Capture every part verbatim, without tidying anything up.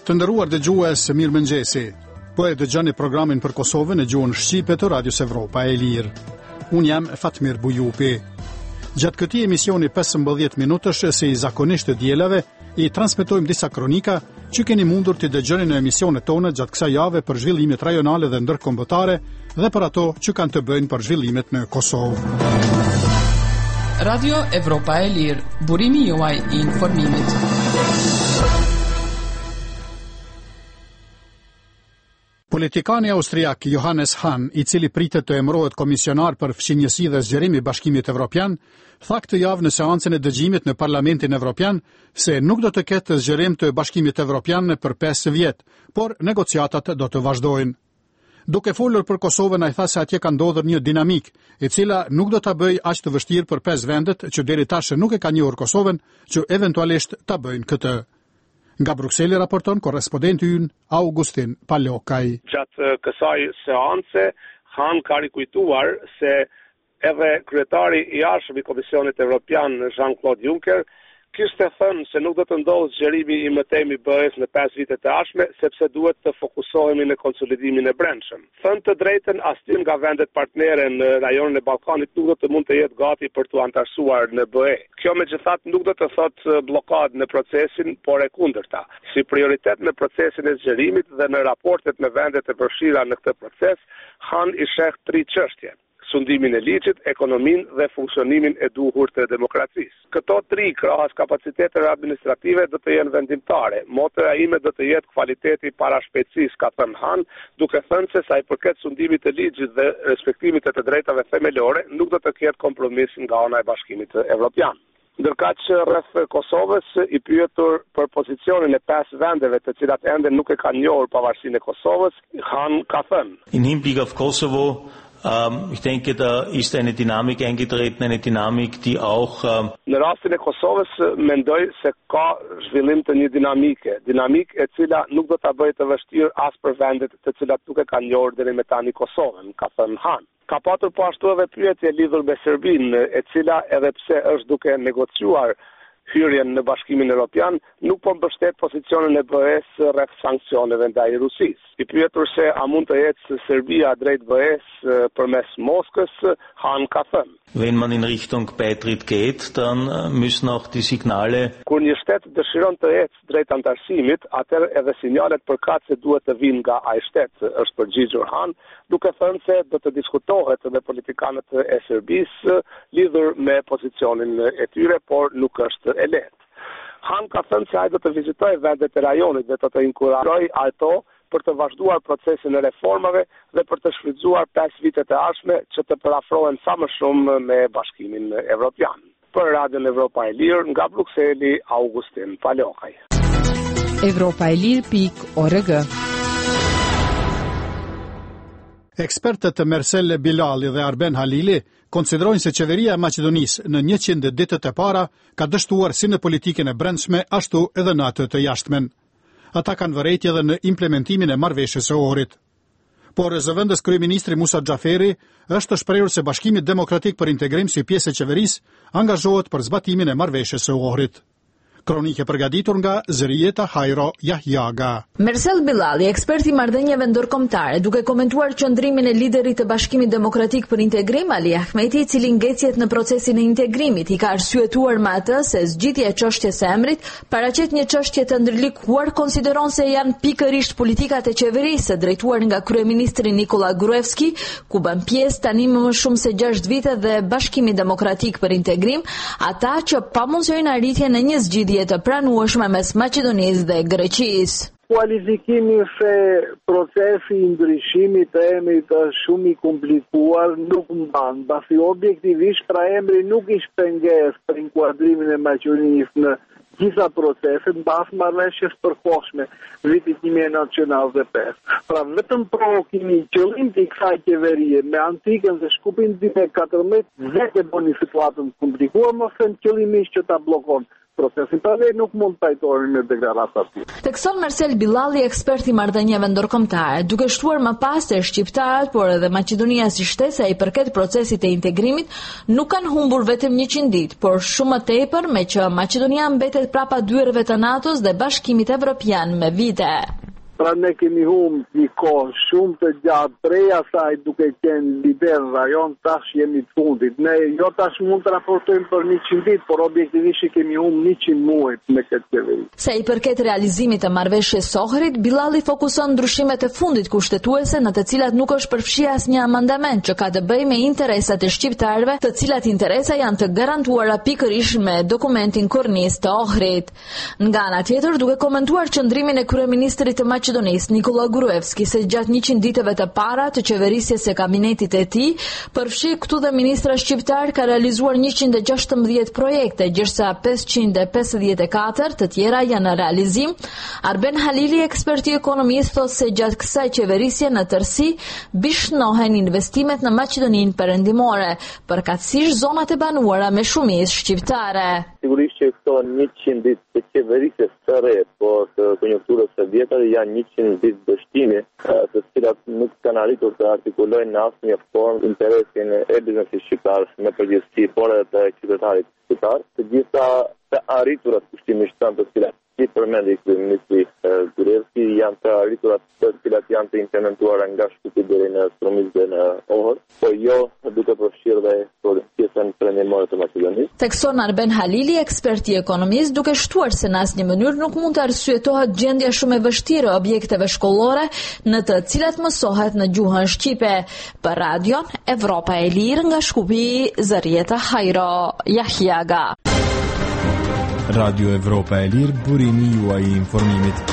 Të nderuar dëgjues, mirëmëngjesi. Po e dëgjoni programin për Kosovën e gjuhën shqipe të Radios Evropa e Lirë. Unë jam Fatmir Bujupi. Gjatë këtij emisioni pesëmbëdhjetë minutësh si zakonisht të dielave, i transmetojmë disa kronika që keni mundur të dëgjoni në emisionet tona gjatë kësaj jave për zhvillimet rajonale dhe ndërkombëtare dhe për ato që kanë të bëjnë për zhvillimet në Kosovë. Radio Evropa e Lirë, burimi juaj i informimit. Politikani austriak Johannes Hahn, i cili pritet të emërohet komisionar për fqinjësi dhe zgjerim i Bashkimit Evropian, tha këtë javë në seancën e dëgjimit në Parlamentin Evropian se nuk do të ketë zgjerim të Bashkimit Evropian për pesë vjet, por negociatat do të vazhdojnë. Duke folur për Kosovën, ai tha se atje ka ndodhur një dinamik, e cila nuk do ta bëjë aq të vështirë për pesë vendet që deri tash nuk e kanë njohur Kosovën, që eventualisht ta bëjnë këtë. Nga Brukseli raporton korrespondenti ynë Augustin Palokaj. Gjatë kësaj seance, Han ka rikujtuar se edhe kryetari i jashtëm i Komisionit Evropian Jean-Claude Juncker kishte thënë se nuk do të ndodhë zgjerimi i mëtejmë i B E-s në pesë vitet e ardhshme, sepse duhet të fokusohemi në konsolidimin e brendshëm. Thënë të drejtën, asnjë nga vendet partnere në rajonin e Ballkanit nuk do të mund të jetë gati për të antarësuar në B E. Kjo megjithatë nuk do të thotë blokadë në procesin, por e kundërta. Si prioritet në procesin e zgjerimit dhe në raportet me vendet e përfshira në këtë proces, Han i sheh tri çështje: sundimin e ligjit, ekonominë dhe funksionimin e duhur të demokracisë. Këto tri krahas kapaciteteve administrative do të jenë vendimtare. Motoja ime do të jetë kvaliteti para shpejtësisë, ka thënë Han, duke thënë se sa i përket sundimit të ligjit dhe respektimit të të drejtave themelore, nuk do të ketë kompromis nga ana e Bashkimit Evropian. Ndërkaq që rreth Kosovës, i pyetur për pozicionin e pesë vendeve të cilat ende nuk e kanë njohur pavarësinë e Kosovës, Han ka thënë: In Hinblick auf Kosovo, Ähm, ich denke, da ist eine Dynamik eingetreten, eine Dynamik, die auch... Ähm Në rastin e Kosovës, mendoj se ka zhvillim të një dinamike, dinamik e cila nuk do ta bëjë të vështirë as për vendet të cilat nuk e kanë njohur deri më tani Kosovën, ka thënë Han. Ka patur po ashtu edhe pyetje lidhur me Serbinë, e cila edhe pse është duke negociuar hyrjen në Bashkimin Evropian, nuk po mbështet pozicionin e B E-s rreth sanksioneve ndaj Rusisë. I pyetur se a mund të ecë Serbia drejt B E-s përmes Moskës, Han ka thënë: Wenn man in Richtung Beitritt geht, dann müssen auch die Signale... Kur një shtet dëshiron të ecë drejt antarësimit, atëherë edhe sinjalet përkatëse duhet të vinë nga ai shtet, është përgjigjur Han, duke thënë se do të diskutohet me politikanët e Serbisë lidhur me pozicionin e tyre, por nuk është e lehtë. Han ka thënë se ai do të vizitojë vendet e rajonit dhe do të inkurajojë ato për të vazhduar procesin e reformave dhe për të shfrytzuar pesë vitet e ardhshme që të përafrohen sa më shumë me Bashkimin Evropian. Për Radion Evropa e Lirë, nga Brukseli, Augustin Palokaj. Evropa e Lirë pikë org. Ekspertët Mersel Bilali dhe Arben Halili konsiderojnë se qeveria e Maqedonisë në njëqind ditët e para ka dështuar si në politikën e brendshme ashtu edhe në atë të jashtmen. Ata kanë vërejtje edhe në implementimin e marrëveshjes së Ohrit. Por zëvendës kryeministri Musa Xhaferi është shprehur se Bashkimi Demokratik për Integrim si pjesë e qeverisë angazhohet për zbatimin e marrëveshjes së Ohrit. Kronike përgatitur nga Zërieta Hajro Yahyaga. Mersel Bilali, ekspert i marrëdhënieve ndërkombëtare, duke komentuar qëndrimin e liderit të Bashkimit Demokratik për Integrim Ali Ahmeti, i cili ngecjet në procesin e integrimit, i ka arsyetuar me atë se zgjidhja e çështjes së emrit paraqet një çështje të ndërlikuar, konsideron se janë pikërisht politikat e qeverisë drejtuar nga kryeministri Nikola Gruevski, ku bën pjesë tani më shumë se gjashtë vite dhe Bashkimi Demokratik për Integrim, ata që pamundsojnë arritjen e një zgjidhje të pranueshme mes Maqedonisë dhe Greqisë. Kualifikimi se procesi i ndryshimit të emrit është shumë i komplikuar, nuk mban, pasi objektivisht pra emri nuk ishte pengesë për inkuadrimin e Maqedonisë në gjitha proceset mbas marrëveshjes përkohshme vitit një mijë e nëntëqind e nëntëdhjetë e pesë. Pra vetëm provokimi, qëllimi i kësaj qeverie me antikën dhe Shkupin dy mijë e katërmbëdhjetë vetë bën situatën komplikuar, mos them qëllimisht që ta bllokon. procesin. Prandaj nuk mund të pajtohemi me deklarata të tilla. Tekson Marcel Billalli, ekspert i marrëdhënieve ndërkombëtare, duke shtuar më pas se shqiptarët, por edhe Maqedonia si shtesë i përket procesit të integrimit, nuk kanë humbur vetëm njëqind ditë, por shumë më tepër, me që Maqedonia mbetet prapa dyerve të NATO-s dhe Bashkimit Evropian me vite. Pra ne kemi humbur një kohë shumë të gjatë prej asaj duke qenë lider rajon, tash jemi të fundit. Ne jo tash mund të raportojmë për njëqind ditë, por objektivisht kemi humbur njëqind muaj me këtë qeveri. Se i përket realizimit të marrëveshjes së Ohrit, Billalli fokuson ndryshimet e fundit kushtetuese në të cilat nuk është përfshirë asnjë amandament që ka të bëjë me interesat e shqiptarëve, të cilat interesa janë të garantuara pikërisht me dokumentin kornis të Ohrit. Nga ana tjetër, duke komentuar qëndrimin e kryeministrit të Maqedonisë Nikola Gruevski se gjatë njëqind ditëve të para të qeverisjes së kabinetit të tij, përfshi këtu dhe ministra shqiptar ka realizuar njëqind e gjashtëmbëdhjetë projekte, gjërsa pesëqind e pesëdhjetë e katër të tjera janë në realizim. Arben Halili, ekspert i ekonomisë, thotë se gjatë kësaj qeverisje në tërësi bishnohen investimet në Maqedoninë Perëndimore, përkatësisht zonat e banuara me shumicë shqiptare. Sigurisht që këto njëqind ditë të qeverisjes së re, por të konjunkturës së vjetër janë njëqind ditë dështimi, të cilat nuk kanë arritur të artikulojnë në asnjë formë interesin e biznesit shqiptar në përgjithësi, por edhe të qytetarit shqiptar. Të gjitha të arriturat kushtimisht të cilat si përmendi kryeministri Gruevski janë të arriturat të cilat janë të implementuara nga Shkupi deri në Stromicë dhe në Ohër, po jo duke përfshirë dhe pjesën perëndimore të Maqedonisë. Tekson Arben Halili, ekspert i ekonomisë, duke shtuar se në asnjë mënyrë nuk mund të arsyetohet gjendja shumë e vështirë e objekteve shkollore në të cilat mësohet në gjuhën shqipe. Për radion Evropa e Lirë nga Shkupi, Zarieta Hajro Jahjaga. Radio Evropa e Lirë, burimi juaj i informimit.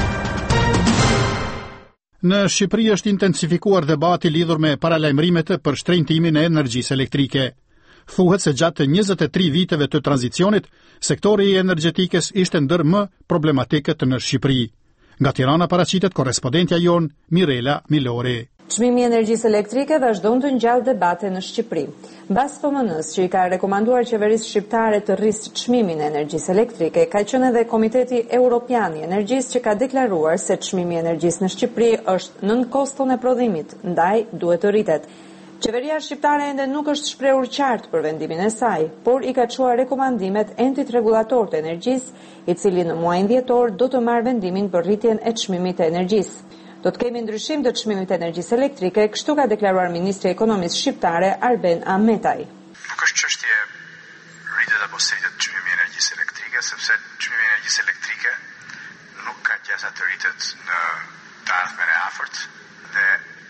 Në Shqipëri është intensifikuar debati lidhur me paralajmërimet për shtrenjtimin e energjisë elektrike. Thuhet se gjatë njëzet e tre viteve të tranzicionit, sektori i energjetikës ishte ndër më problematikët në Shqipëri. Nga Tirana paraqitet korrespondentja jon Mirela Milori. Çmimi i energjisë elektrike vazhdon të ngjallë debate në Shqipëri. Mbas F M N-s që i ka rekomanduar qeverisë shqiptare të rrisë çmimin e energjisë elektrike, ka qenë edhe Komiteti Evropian i Energjisë që ka deklaruar se çmimi i energjisë në Shqipëri është nën koston e prodhimit, ndaj duhet të rritet. Qeveria shqiptare ende nuk është shprehur qartë për vendimin e saj, por i ka çuar rekomandimet Entit Rregullator të Energjisë, i cili në muajin dhjetor do të marrë vendimin për rritjen e çmimit të energjisë. Do të kemi ndryshim të çmimit të energjisë elektrike, kështu ka deklaruar Ministri i Ekonomisë shqiptare Arben Ahmetaj. Nuk është çështje rritet apo sritet çmimi i energjisë elektrike, sepse çmimi i energjisë elektrike nuk ka gjasa të rritet në të ardhmen e afërt dhe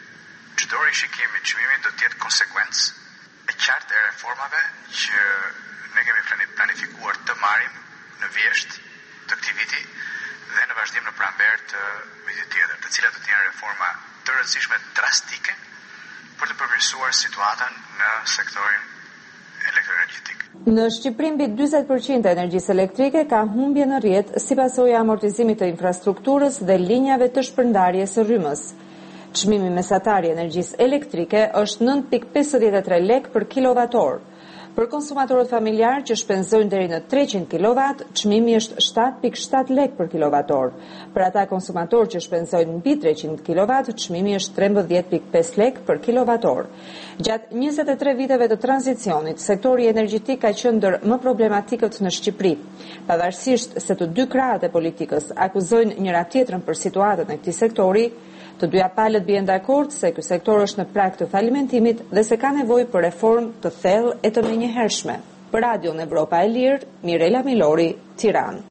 çdo rishikim i çmimit do të jetë konsekuencë e qartë e reformave që ne kemi planifikuar të marrim në vjesht të këtij viti dhe në vazhdim në pranver të vitit tjetër, të cilat do të jenë reforma të rëndësishme drastike për të përmirësuar situatën në sektorin elektroenergjetik. Në Shqipëri mbi njëzet përqind e energjisë elektrike ka humbje në rrjet si pasojë e amortizimit të infrastrukturës dhe linjave të shpërndarjes së rrymës. Çmimi mesatar i energjisë elektrike është nëntë pikë pesëdhjetë e tre lekë për kilovator. Për konsumatorët familjar që shpenzojnë deri në treqind kilowatt, çmimi është shtatë pikë shtatë lekë për kilovator. Për ata konsumatorë që shpenzojnë mbi treqind kilowatt, çmimi është trembëdhjetë pikë pesë lekë për kilovator. Gjatë njëzet e tre viteve të tranzicionit, sektori energjetik ka qenë ndër më problematikët në Shqipëri. Pavarësisht se të dy krahët e politikës akuzojnë njëra tjetrën për situatën e këtij sektori, të dyja palët bien dakord se ky sektor është në prag të falimentimit dhe se ka nevojë për reformë të thellë e të menjëhershme. Për Radion Evropa e Lirë, Mirela Milori, Tiranë.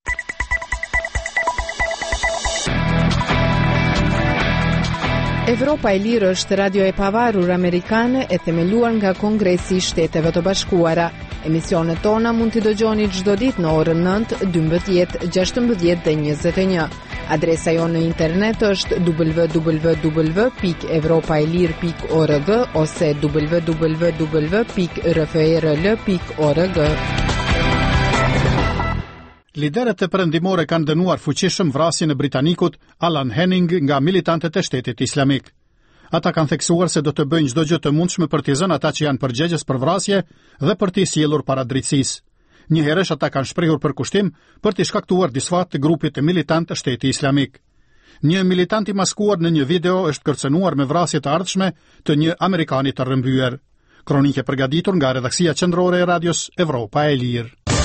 Evropa e Lirë është radio e pavarur amerikane e themeluar nga Kongresi i Shteteve të Bashkuara. Emisionet tona mund t'i dëgjoni çdo ditë në orën nëntë, dymbëdhjetë, gjashtëmbëdhjetë dhe njëzet e një. Adresa jonë në internet është w w w pikë evropaelir pikë org ose w w w pikë r f r l pikë org. Liderët e perëndimore kanë dënuar fuqishëm vrasjen e britanikut Alan Henning nga militantët e Shtetit Islamik. Ata kanë theksuar se do të bëjnë çdo gjë të mundshme për t'i zënë ata që janë përgjegjës për vrasje dhe për t'i sjellur para drejtësisë. Një herësh ata kanë shprehur përkushtim për të shkaktuar disfat të grupit të militant të Shteti Islamik. Një militant i maskuar në një video është kërcënuar me vrasje të ardhshme të një Amerikani të rrëmbyer. Kronike përgatitur nga redaksia qendrore e Radios Evropa e Lirë.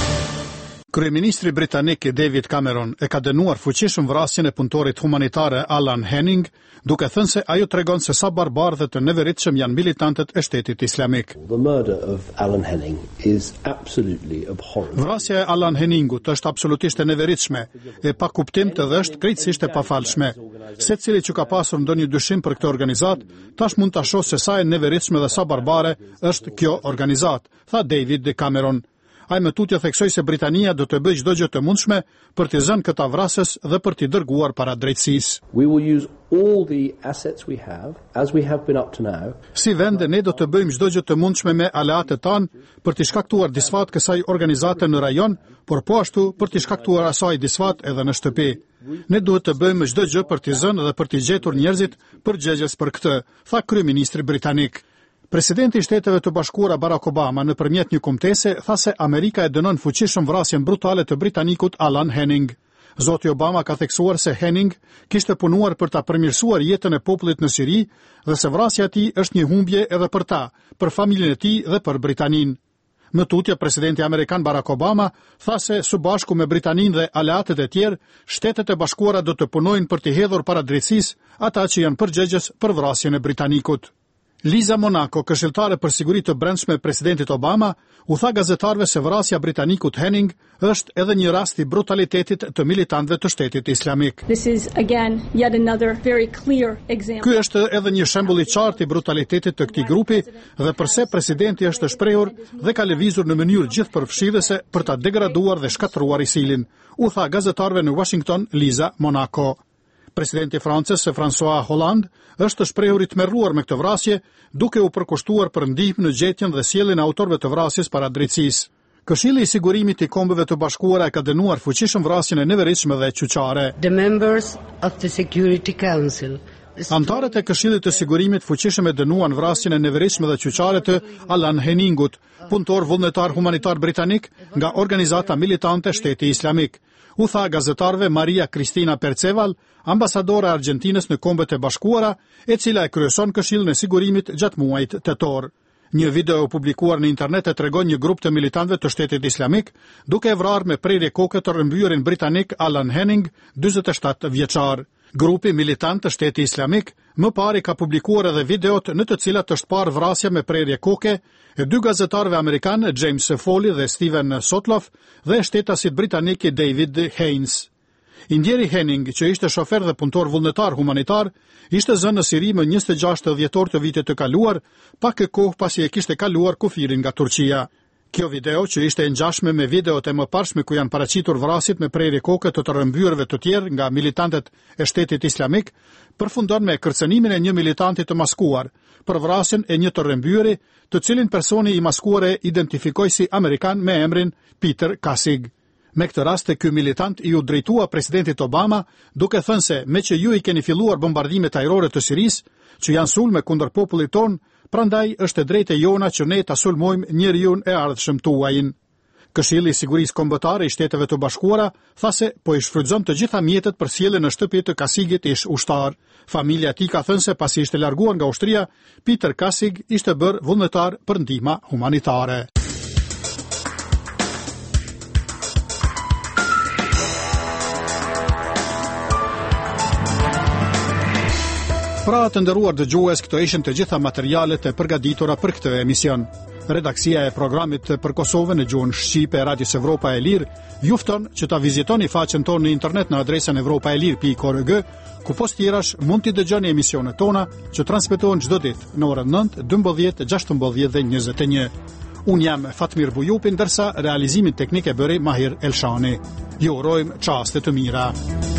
Kryeministri britanik David Cameron e ka dënuar fuqishëm vrasjen e punëtorit humanitare Alan Henning, duke thënë se ajo tregon se sa barbardhë të neveritshëm janë militantët e Shtetit Islamik. The murder of Alan Henning is absolutely abhorrent. Vrasja e Alan Henningut është absolutisht e neveritshme, e pa kuptim të dhe është krejtësisht e pafalshme. Secili që ka pasur ndonjë dyshim për këtë organizat, tash mund ta shohë se sa e neveritshme dhe sa barbare është kjo organizat, tha David Cameron. Ai më tutje theksoi se Britania do të bëjë çdo gjë të mundshme për të zënë këta vrasës dhe për t'i dërguar para drejtësisë. We will use all the assets we have, as we have been up to now. Si vend, ne do të bëjmë çdo gjë të mundshme me aleatët tanë për të shkaktuar disfat kësaj organizate në rajon, por po ashtu për të shkaktuar asaj disfat edhe në shtëpi. Ne duhet të bëjmë çdo gjë për të zënë dhe për të gjetur njerëzit përgjegjës për këtë, tha kryeministri britanik. Presidenti i Shteteve të Bashkuara Barack Obama nëpërmjet një kumtese tha se Amerika e dënon fuqishëm vrasjen brutale të britanikut Alan Henning. Zoti Obama ka theksuar se Henning kishte punuar për ta përmirësuar jetën e popullit në Siri dhe se vrasja e tij është një humbje edhe për ta, për familjen e tij dhe për Britaninë. Më tutje, presidenti amerikan Barack Obama tha se së bashku me Britaninë dhe aleatët e tjerë, Shtetet e Bashkuara do të punojnë për të hedhur para drejtësisë ata që janë përgjegjës për vrasjen e britanikut. Liza Monaco, këshilltare për siguri të brendshme e presidentit Obama, u tha gazetarëve se vrasja britanikut Henning është edhe një rast i brutalitetit të militantëve të Shtetit Islamik. This is again yet another very clear example. Ky është edhe një shembull i qartë i brutalitetit të këtij grupi dhe përse presidenti është shprehur dhe ka lëvizur në mënyrë gjithëpërfshirëse për ta degraduar dhe shkatëruar ISIL-in, u tha gazetarëve në Washington Liza Monaco. Presidenti Francës, François Hollande, është shprehur i tmerruar me këtë vrasje, duke u përkushtuar për ndihmë në gjetjen dhe sjelljen e autorëve të vrasjes para drejtësisë. Këshilli i Sigurimit i Kombeve të Bashkuara e ka dënuar fuqishëm vrasjen e neveritshme dhe qyqare. The members of the Security Council. Antarët e Këshillit të Sigurimit fuqishëm e dënuan vrasjen e neveritshme dhe qyqare të Alan Henningut, punëtor vullnetar humanitar britanik nga organizata militante Shteti Islamik. U tha gazetarëve Maria Cristina Perceval, ambasadore e Argjentinës në Kombet e Bashkuara, e cila e kryeson Këshillin e Sigurimit gjatë muajit tetor. Një video publikuar në internet e tregon një grup të militantëve të Shtetit Islamik duke e vrarë me prerje koke të rrëmbyerin britanik Alan Henning, dyzet e shtatë vjeçar. Grupi militant të Shteti Islamik më pari ka publikuar edhe videot në të cilat është parë vrasja me prerje koke e dy gazetarëve amerikanë, James Foley dhe Steven Sotloff, dhe shtetasit britanik David Haynes. Indjeri Henning, që ishte shofer dhe punëtor vullnetar humanitar, ishte zënë në Siri më njëzet e gjashtë dhjetor të vitit të kaluar, pak e kohë pasi e kishte kaluar kufirin nga Turqia. Kjo video, që ishte e ngjashme me videot e mëparshme ku janë paraqitur vrasjet me prerje koke të të rrëmbyrëve të tjerë nga militantët e Shtetit Islamik, përfundon me kërcënimin e një militanti të maskuar për vrasjen e një të rrëmbyrë, të cilin personi i maskuar e identifikoi si amerikan me emrin Peter Kasig. Me këtë rast, ky militant i u drejtua presidentit Obama, duke thënë se me që ju i keni filluar bombardimet ajrore të Sirisë, që janë sulme kundër popullit ton, prandaj është e drejtë e jona që ne ta sulmojmë njeriun e ardhshëm tuajin. Këshilli i Sigurisë Kombëtare i Shteteve të Bashkuara tha se po i shfrytëzon të gjitha mjetet për sjelljen në shtëpi të Kasigit ish ushtar. Familja e tij ka thënë se pasi ishte larguar nga ushtria, Peter Kasig ishte bërë vullnetar për ndihmë humanitare. Pra të nderuar dëgjues, këto ishin të gjitha materialet e përgatitura për këtë emision. Redaksia e programit për Kosovën në gjuhën shqipe e Radios Evropa e Lirë ju fton që ta vizitoni faqen tonë në internet në adresën evropaelir pikë org, ku post tjerash mund t'i dëgjoni emisionet tona që transmetohen çdo ditë në orën nëntë, dymbëdhjetë, gjashtëmbëdhjetë dhe njëzet e një. Unë jam Fatmir Bujupi, ndërsa realizimin teknik e bëri Mahir Elshani. Ju urojmë çaste të mira.